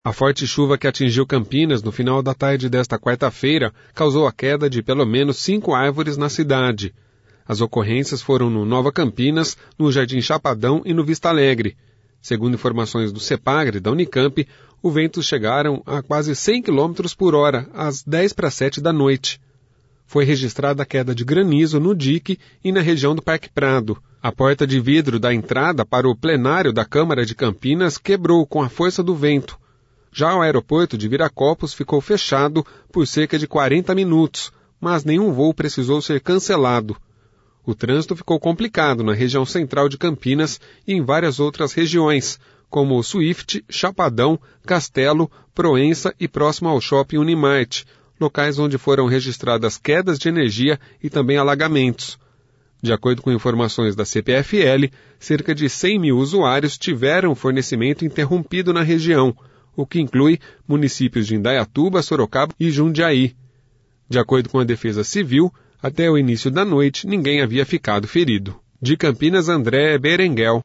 A forte chuva que atingiu Campinas no final da tarde desta quarta-feira causou a queda de pelo menos 5 árvores na cidade. As ocorrências foram no Nova Campinas, no Jardim Chapadão e no Vista Alegre. Segundo informações do CEPAGRE da Unicamp, os ventos chegaram a quase 100 km por hora, às 10:07 da noite. Foi registrada a queda de granizo no dique e na região do Parque Prado. A porta de vidro da entrada para o plenário da Câmara de Campinas quebrou com a força do vento. Já o aeroporto de Viracopos ficou fechado por cerca de 40 minutos, mas nenhum voo precisou ser cancelado. O trânsito ficou complicado na região central de Campinas e em várias outras regiões, como Swift, Chapadão, Castelo, Proença e próximo ao Shopping Unimart, locais onde foram registradas quedas de energia e também alagamentos. De acordo com informações da CPFL, cerca de 100 mil usuários tiveram fornecimento interrompido na região, o que inclui municípios de Indaiatuba, Sorocaba e Jundiaí. De acordo com a Defesa Civil, até o início da noite ninguém havia ficado ferido. De Campinas, André Berenguel.